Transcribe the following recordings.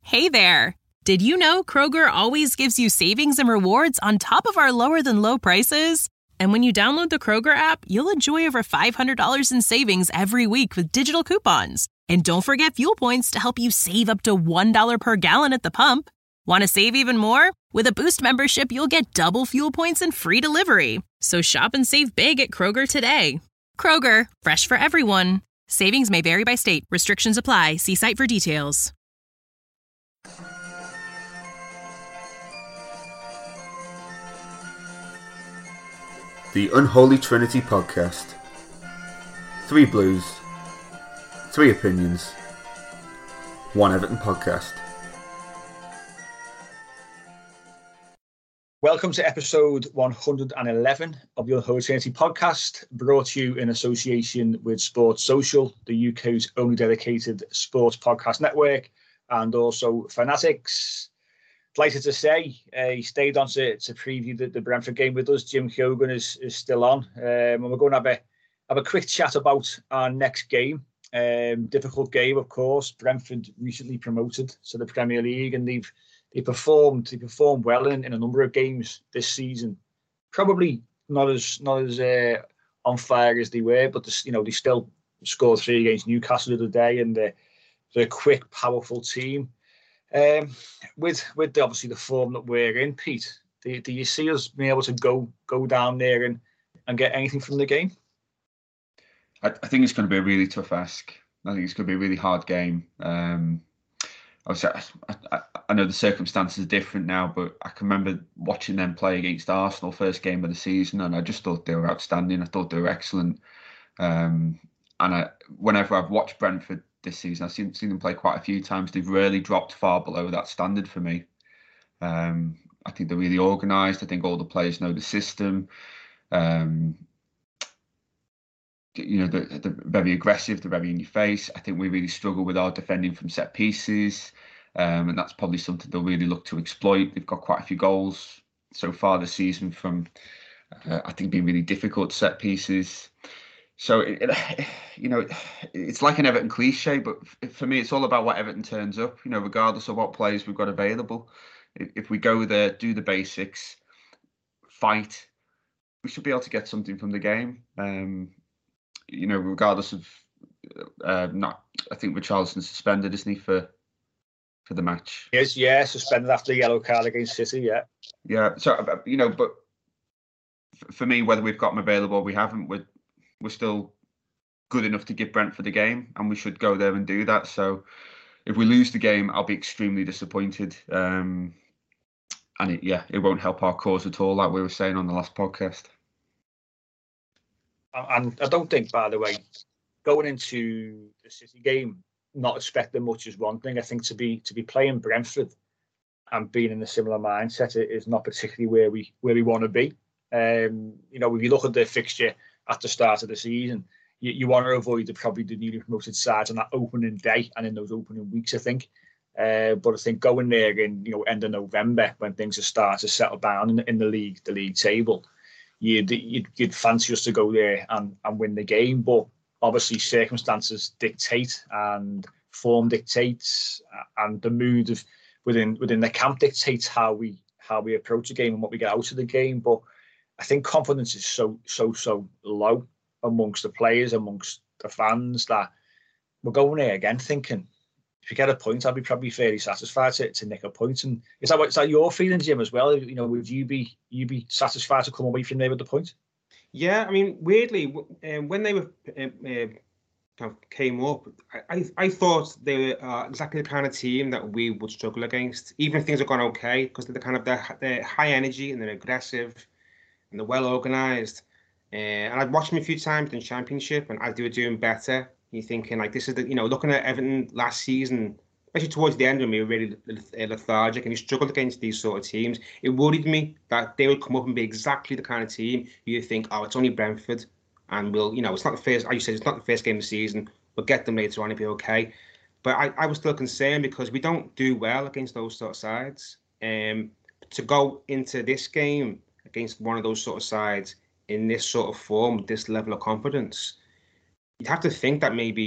Hey there! Did you know Kroger always gives you savings and rewards on top of our lower-than-low prices? And when you download the Kroger app, you'll enjoy over $500 in savings every week with digital coupons. And don't forget fuel points to help you save up to $1 per gallon at the pump. Want to save even more? With a Boost membership, you'll get double fuel points and free delivery. So shop and save big at Kroger today. Kroger, fresh for everyone. Savings may vary by state. Restrictions apply. See site for details. The Unholy Trinity Podcast. 3 Blues, 3 Opinions, 1 Everton Podcast. Welcome to episode 111 of the Unholy Trinity Podcast, brought to you in association with Sports Social, the UK's only dedicated sports podcast network, and also Fanatics. Delighted to say he stayed on to preview the Brentford game with us. Jim Hogan is still on, and we're going to have a quick chat about our next game. Difficult game, of course. Brentford recently promoted to the Premier League, and they performed well in a number of games this season. Probably not as on fire as they were, but they still scored 3 against Newcastle the other day, and they're a quick, powerful team. With obviously the form that we're in, Pete, do you see us being able to go down there and get anything from the game? I think it's going to be a really tough ask. I think it's going to be a really hard game. Obviously, I know the circumstances are different now, but I can remember watching them play against Arsenal first game of the season, and I just thought they were outstanding. I thought they were excellent. Whenever I've watched Brentford this season, I've seen them play quite a few times. They've really dropped far below that standard for me. I think they're really organised. I think all the players know the system. They're very aggressive. They're very in your face. I think we really struggle with our defending from set pieces, and that's probably something they'll really look to exploit. They've got quite a few goals so far this season from, I think, being really difficult set pieces. So, it's like an Everton cliche, but for me, it's all about what Everton turns up, regardless of what players we've got available. If we go there, do the basics, fight, we should be able to get something from the game. Regardless of, I think Richarlison's suspended, isn't he, for the match? Yes, yeah, suspended after the yellow card against City, yeah. Yeah, so, but for me, whether we've got him available or we haven't, we're still good enough to give Brentford the game, and we should go there and do that. So if we lose the game, I'll be extremely disappointed. And it won't help our cause at all, like we were saying on the last podcast. And I don't think, by the way, going into the City game, not expecting much is one thing. I think to be playing Brentford and being in a similar mindset is not particularly where we want to be. If you look at the fixture at the start of the season, you want to avoid the newly promoted sides on that opening day and in those opening weeks, I think. But I think going there in end of November, when things are starting to settle down in the league table, you'd fancy us to go there and win the game. But obviously circumstances dictate and form dictates, and the mood of within the camp dictates how we approach the game and what we get out of the game. But I think confidence is so low amongst the players, amongst the fans, that we're going there again thinking, if you get a point, I'll be probably fairly satisfied to nick a point. And is that your feeling, Jim, as well? Would you be satisfied to come away from there with the point? Yeah, I mean, weirdly, when they were came up, I thought they were exactly the kind of team that we would struggle against, even if things have gone okay, because they're high energy and they're aggressive and they're well organised. And I've watched them a few times in Championship, and as they were doing better, you're thinking, like, this is looking at Everton last season, especially towards the end when we were really lethargic and we struggled against these sort of teams. It worried me that they would come up and be exactly the kind of team you think, oh, it's only Brentford, and it's not the first, as you said, it's not the first game of the season, we'll get them later on, it'll be okay. But I was still concerned because we don't do well against those sort of sides. To go into this game against one of those sort of sides in this sort of form, this level of confidence, you'd have to think that maybe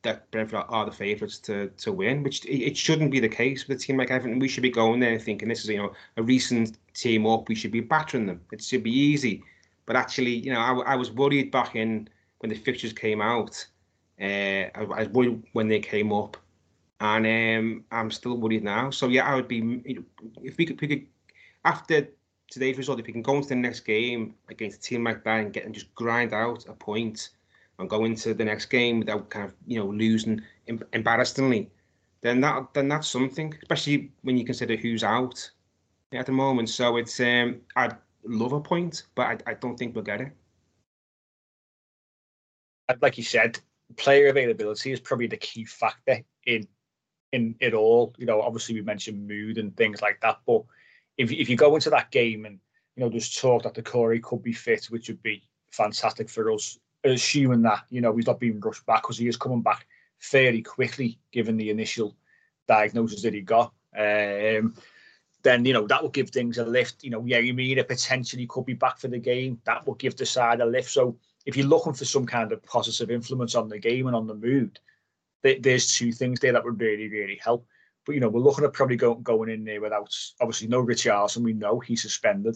that Brentford are the favourites to win, which it shouldn't be the case with a team like Everton. We should be going there thinking this is a recent team up. We should be battering them. It should be easy. But actually, I was worried back in when the fixtures came out. I was worried when they came up, and I'm still worried now. So yeah, I would be if we could after today's result, if we can go into the next game against a team like that and just grind out a point and go into the next game without kind of losing embarrassingly, then that's something. Especially when you consider who's out at the moment. So it's I'd love a point, but I don't think we'll get it. Like you said, player availability is probably the key factor in it all. Obviously we mentioned mood and things like that, but if you go into that game and there's talk that Doucouré could be fit, which would be fantastic for us, assuming that he's not being rushed back, because he is coming back fairly quickly given the initial diagnosis that he got. Then that will give things a lift. Yeremina potentially could be back for the game. That will give the side a lift. So if you're looking for some kind of positive influence on the game and on the mood, there's two things there that would really, really help. But we're looking at probably going in there without, obviously, no Richarlison. We know he's suspended.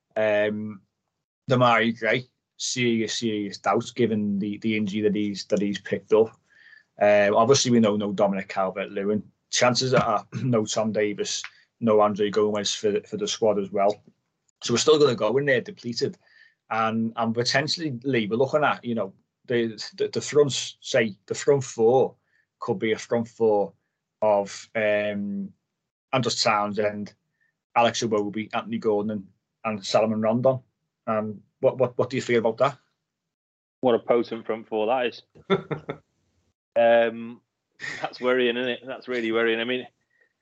Demarai Gray, serious doubts given the injury that he's picked up. Obviously, we know no Dominic Calvert-Lewin. Chances are no Tom Davis, no Andre Gomez for the squad as well. So we're still going to go in there depleted, and potentially, Lee, we're looking at the front, say the front four could be a front four of Andros Townsend, Alex Iwobi, Anthony Gordon, and Salomon Rondon. What do you feel about that? What a potent front four that is. That's worrying, isn't it? That's really worrying. I mean,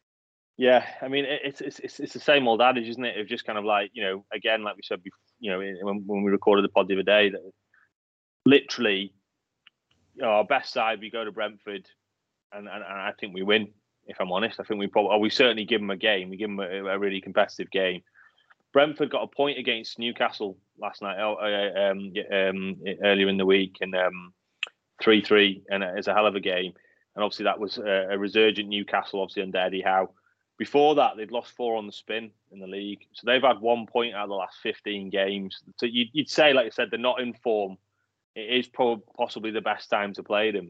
it's the same old adage, isn't it? Of just kind of like, again, like we said before, when we recorded the pod the other day, that literally our best side, we go to Brentford, and I think we win. If I'm honest, I think we certainly give them a game. We give them a really competitive game. Brentford got a point against Newcastle last night, earlier in the week, and 3-3, and it's a hell of a game. And obviously that was a resurgent Newcastle, obviously under Eddie Howe. Before that, they'd lost 4 on the spin in the league, so they've had 1 point out of the last 15 games. So you'd say, like I said, they're not in form. It is possibly the best time to play them.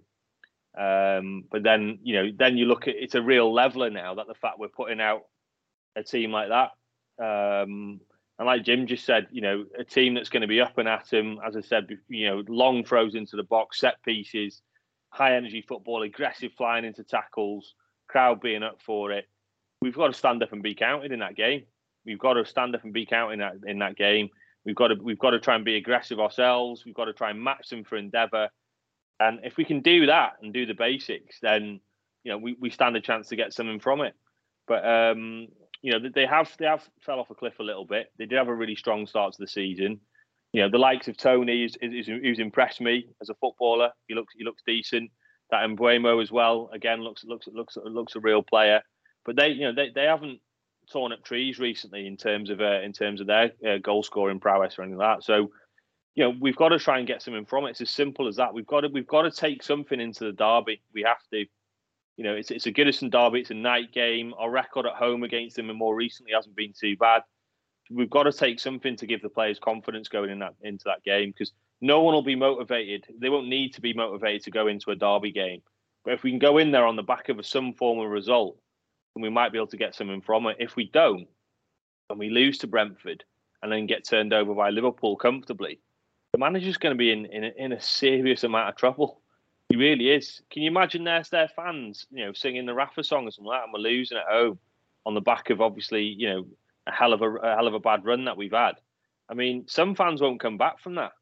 But then you look at, it's a real leveler now, that the fact we're putting out a team like that, and like Jim just said, a team that's going to be up and at him, as I said, long throws into the box, set pieces, high energy football, aggressive flying into tackles, crowd being up for it. We've got to stand up and be counted in that game. We've got to stand up and be counted in that game. We've got to try and be aggressive ourselves. We've got to try and match them for endeavour. And if we can do that and do the basics, then we stand a chance to get something from it. But they have fell off a cliff a little bit. They did have a really strong start to the season. The likes of Tony who's impressed me as a footballer. He looks decent. That Mbeumo as well. Again, looks a real player. But they haven't torn up trees recently in terms of their goal scoring prowess or anything like that. So we've got to try and get something from it. It's as simple as that. We've got to take something into the derby. We have to. It's a Goodison derby. It's a night game. Our record at home against them and more recently hasn't been too bad. We've got to take something to give the players confidence going into that game, because no one will be motivated. They won't need to be motivated to go into a derby game. But if we can go in there on the back of some form of result, then we might be able to get something from it. If we don't, and we lose to Brentford and then get turned over by Liverpool comfortably, the manager's going to be in a serious amount of trouble. He really is. Can you imagine their fans, singing the Rafa song or something like that, and we're losing at home on the back of obviously, a hell of a bad run that we've had. I mean, some fans won't come back from that,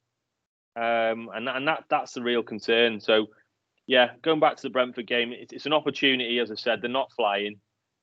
and that's the real concern. So, yeah, going back to the Brentford game, it's an opportunity. As I said, they're not flying.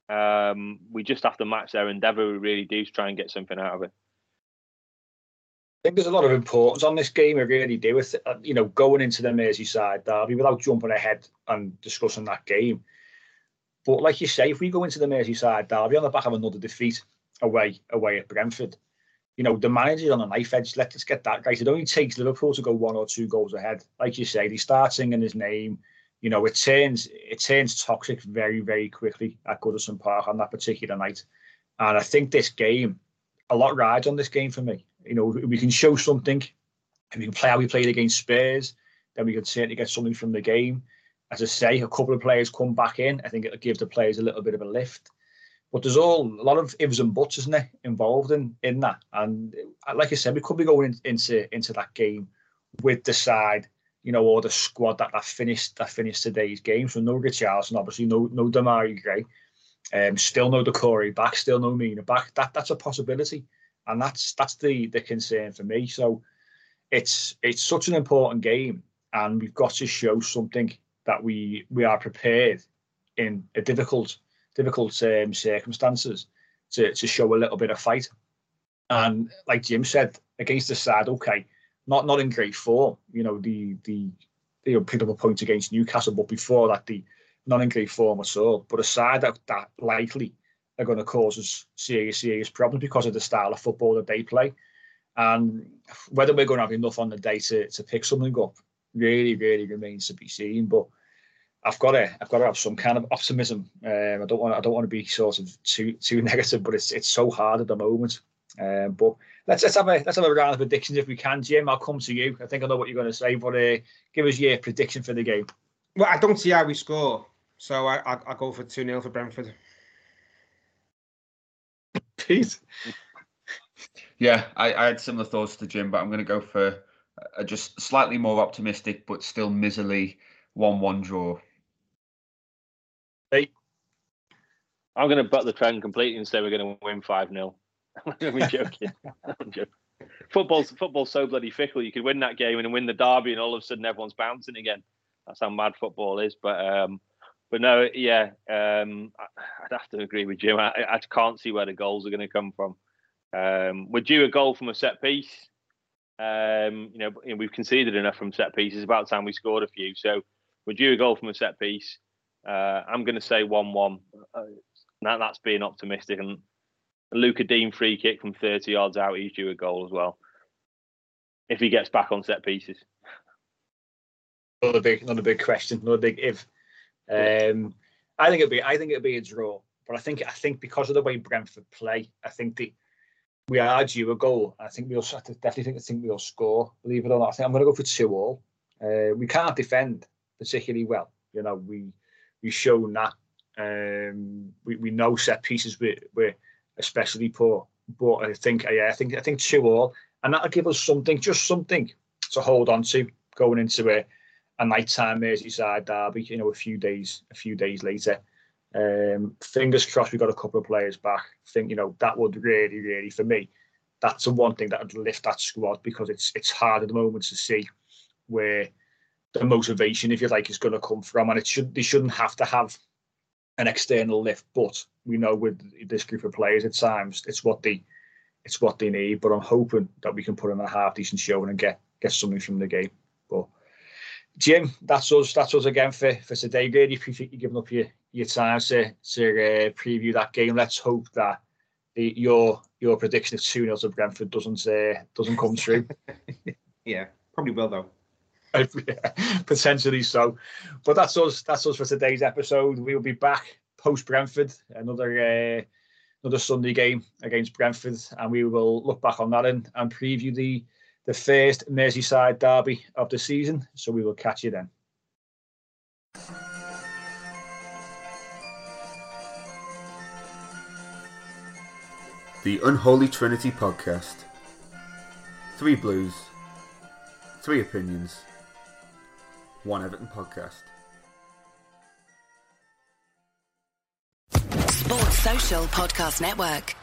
We just have to match their endeavour. We really do to try and get something out of it. I think there's a lot of importance on this game. I really do. With going into the Merseyside derby, without jumping ahead and discussing that game. But like you say, if we go into the Merseyside derby on the back of another defeat away at Brentford, the manager's on a knife edge. Let's get that right. It only takes Liverpool to go 1 or 2 goals ahead. Like you say, they start singing his name. you know, it turns toxic very, very quickly at Goodison Park on that particular night. And I think this game, a lot rides on this game for me. You know, we can show something, and we can play how we played against Spurs, then we can certainly get something from the game. As I say, a couple of players come back in. I think it'll give the players a little bit of a lift. But there's a lot of ifs and buts, isn't it, involved in that. And like I said, we could be going into that game with the side, you know, or the squad that finished today's game. So no Richarlison, obviously, no Demarai Gray, still no Doucouré back, still no Mina back. That's a possibility, and that's the concern for me. So it's such an important game, and we've got to show something that we are prepared in a difficult circumstances to show a little bit of fight. And like Jim said, against the side, okay, not in great form. You know, the picked up a point against Newcastle, but before that, the not in great form at all. But a side that likely are going to cause us serious problems because of the style of football that they play. And whether we're going to have enough on the day to pick something up really remains to be seen. But I've got to have some kind of optimism. I don't want to be sort of too negative, but it's so hard at the moment. But let's have a round of predictions if we can, Jim. I'll come to you. I think I know what you're going to say, but give us your prediction for the game. Well, I don't see how we score, so I'll go for 2-0 for Brentford. Pete? Yeah, I had similar thoughts to Jim, but I'm going to go for just slightly more optimistic, but still miserly 1-1 draw. Hey. I'm going to butt the trend completely and say we're going to win 5-0. I'm joking. Football's so bloody fickle. You could win that game and win the derby, and all of a sudden everyone's bouncing again. That's how mad football is. But no, yeah, I'd have to agree with Jim. I can't see where the goals are going to come from. We're due a goal from a set piece. We've conceded enough from set pieces. It's about time we scored a few. So we're due a goal from a set piece. I'm going to say 1-1. That's being optimistic. And Luca Dean free kick from 30 yards out, he's due a goal as well. If he gets back on set pieces. Another big question, another big if. I think it'd be a draw. But I think because of the way Brentford play, I think we are due a goal. I think we'll score, believe it or not. I think I'm going to go for 2-2. We can't defend particularly well. You know, we've shown that. We know set pieces we're especially poor. But I think 2-2, and that'll give us something to hold on to going into a nighttime Merseyside derby. You know, a few days later. Fingers crossed we got a couple of players back. I think, you know, that would really, for me, that's the one thing that would lift that squad, because it's hard at the moment to see where the motivation, if you like, is going to come from. And they shouldn't have to have an external lift, but we know with this group of players at times it's what they need. But I'm hoping that we can put in a half decent showing and get something from the game. But Jim, that's us again for today. Really appreciate you giving up your time to preview that game. Let's hope that your prediction of 2-0 to Brentford doesn't come true. Yeah, probably will though. Potentially so. But that's us for today's episode. We will be back post Brentford, another Sunday game against Brentford, and we will look back on that and preview the first Merseyside derby of the season. So we will catch you then. The Unholy Trinity Podcast. 3 Blues, 3 Opinions, 1 Everton Podcast. Sports Social Podcast Network.